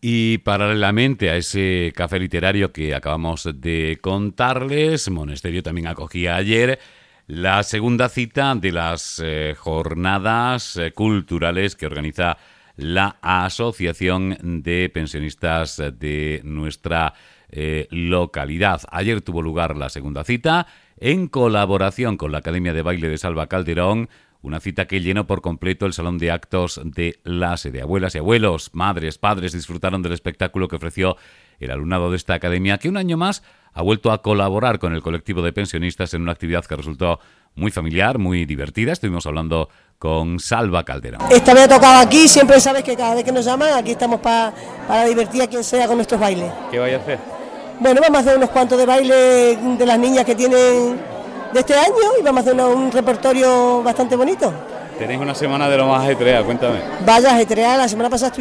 Y paralelamente a ese café literario que acabamos de contarles, Monesterio también acogía ayer la segunda cita de las jornadas culturales que organiza la Asociación de Pensionistas de nuestra localidad. Ayer tuvo lugar la segunda cita en colaboración con la Academia de Baile de Salva Calderón, una cita que llenó por completo el salón de actos de la sede. Abuelas y abuelos, madres, padres disfrutaron del espectáculo que ofreció el alumnado de esta academia, que un año más ha vuelto a colaborar con el colectivo de pensionistas en una actividad que resultó muy familiar, muy divertida. Estuvimos hablando con Salva Calderón. Esta vez ha tocado aquí, siempre sabes que cada vez que nos llaman, aquí estamos para divertir a quien sea con nuestros bailes. ¿Qué vais a hacer? Bueno, vamos a hacer unos cuantos de baile de las niñas que tienen de este año y vamos a hacer un repertorio bastante bonito. Tenéis una semana de lo más ajetreada, cuéntame. Vaya ajetreada, la semana pasada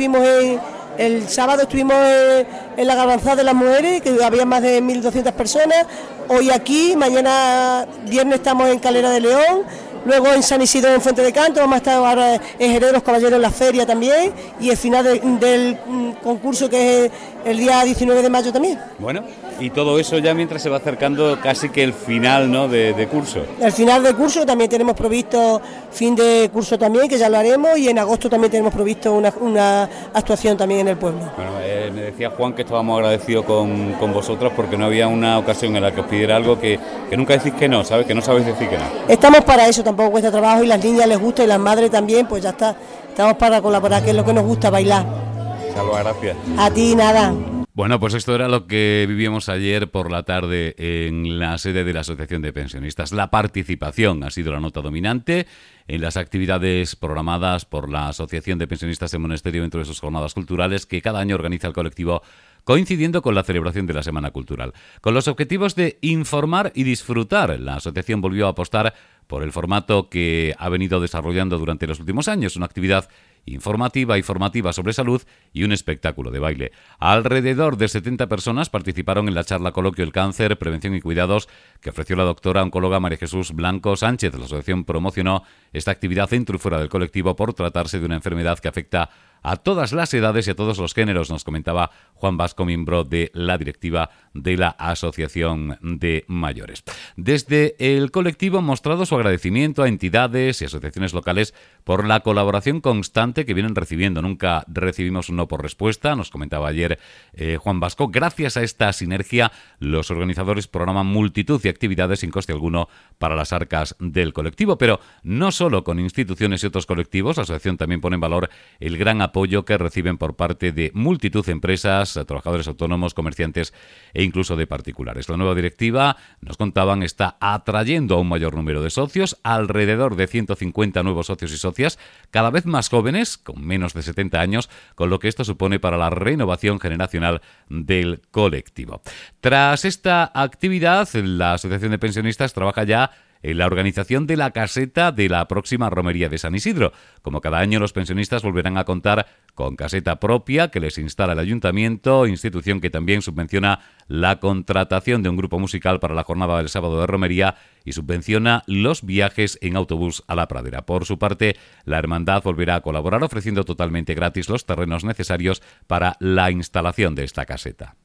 el sábado estuvimos en la Garbanzada de las Mujeres, que había más de 1.200 personas, hoy aquí, mañana viernes estamos en Calera de León, luego en San Isidro en Fuente de Canto, vamos a estar ahora en Jerez de los Caballeros en la feria también, y el final del concurso que es el día 19 de mayo también. Bueno, y todo eso ya mientras se va acercando casi que el final, ¿no?, de curso. El final de curso también tenemos provisto fin de curso también, que ya lo haremos, y en agosto también tenemos provisto una actuación también en el pueblo. Bueno, me decía Juan que estábamos agradecidos con vosotros porque no había una ocasión en la que os pidiera algo que nunca decís que no, ¿sabes? Que no sabéis decir que no. Estamos para eso, tampoco cuesta trabajo, y las niñas les gusta y las madres también, pues ya está. Estamos para colaborar, que es lo que nos gusta, bailar. Salva, gracias. A ti, nada. Bueno, pues esto era lo que vivíamos ayer por la tarde en la sede de la Asociación de Pensionistas. La participación ha sido la nota dominante en las actividades programadas por la Asociación de Pensionistas de Monesterio dentro de sus jornadas culturales que cada año organiza el colectivo, coincidiendo con la celebración de la Semana Cultural. Con los objetivos de informar y disfrutar, la asociación volvió a apostar por el formato que ha venido desarrollando durante los últimos años, una actividad informativa y formativa sobre salud y un espectáculo de baile. Alrededor de 70 personas participaron en la charla coloquio El cáncer, prevención y cuidados que ofreció la doctora oncóloga María Jesús Blanco Sánchez. La asociación promocionó esta actividad dentro y fuera del colectivo por tratarse de una enfermedad que afecta a todas las edades y a todos los géneros, nos comentaba Juan Vasco, miembro de la directiva de la Asociación de Mayores. Desde el colectivo han mostrado su agradecimiento a entidades y asociaciones locales por la colaboración constante que vienen recibiendo. Nunca recibimos un no por respuesta, nos comentaba ayer Juan Vasco. Gracias a esta sinergia, los organizadores programan multitud de actividades sin coste alguno para las arcas del colectivo, pero no solo con instituciones y otros colectivos. La asociación también pone en valor el gran apoyo que reciben por parte de multitud de empresas, trabajadores autónomos, comerciantes e incluso de particulares. La nueva directiva, nos contaban, está atrayendo a un mayor número de socios, alrededor de 150 nuevos socios y socias, cada vez más jóvenes, con menos de 70 años, con lo que esto supone para la renovación generacional del colectivo. Tras esta actividad, la Asociación de Pensionistas trabaja ya en la organización de la caseta de la próxima romería de San Isidro. Como cada año, los pensionistas volverán a contar con caseta propia que les instala el ayuntamiento, institución que también subvenciona la contratación de un grupo musical para la jornada del sábado de romería y subvenciona los viajes en autobús a la pradera. Por su parte, la hermandad volverá a colaborar ofreciendo totalmente gratis los terrenos necesarios para la instalación de esta caseta.